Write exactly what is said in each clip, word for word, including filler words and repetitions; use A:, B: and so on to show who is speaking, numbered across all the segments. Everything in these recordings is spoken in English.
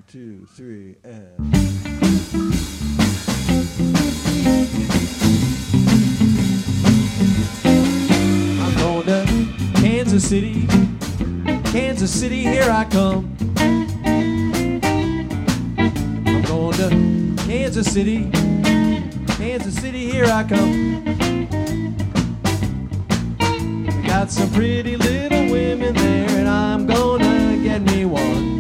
A: two, three, and. I'm going to Kansas City, Kansas City, here I come. I'm going to Kansas City, Kansas City, here I come. We got some pretty little women there, and I'm gonna get me one.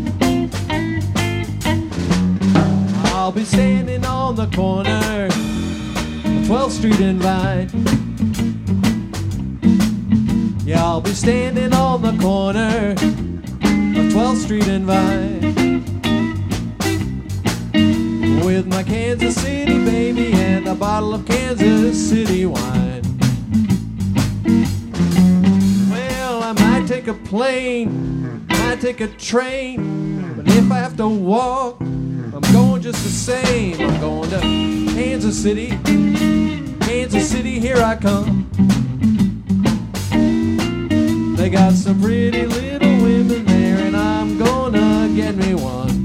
A: I'll be standing on the corner of twelfth Street and Vine. Yeah, I'll be standing on the corner of twelfth Street and Vine with my Kansas City baby and a bottle of Kansas City wine. Well, I might take a plane, might take a train, but if I have to walk, I'm going just the same. I'm going to Kansas City, Kansas City, here I come. They got some pretty little women there, and I'm gonna get me one.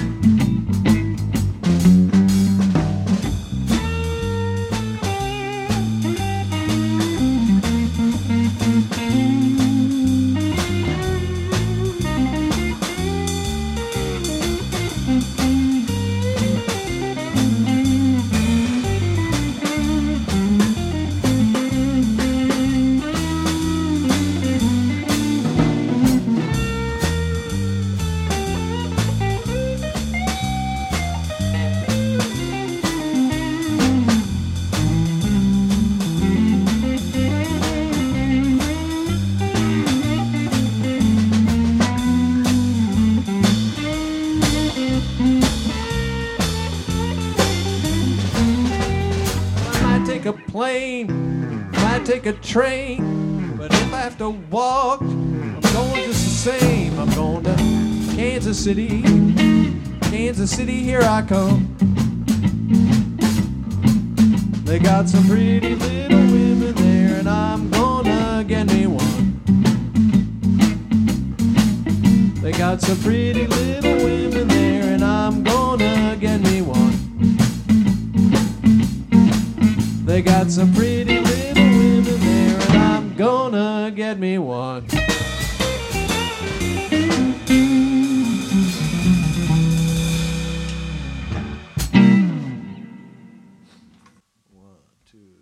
A: A plane, might take a train, but if I have to walk, I'm going just the same. I'm going to Kansas City, Kansas City, here I come. They got some pretty little women there, and I'm gonna get me one. They got some pretty little women there, and I'm gonna get me one. They got some pretty little women there, and I'm gonna get me one.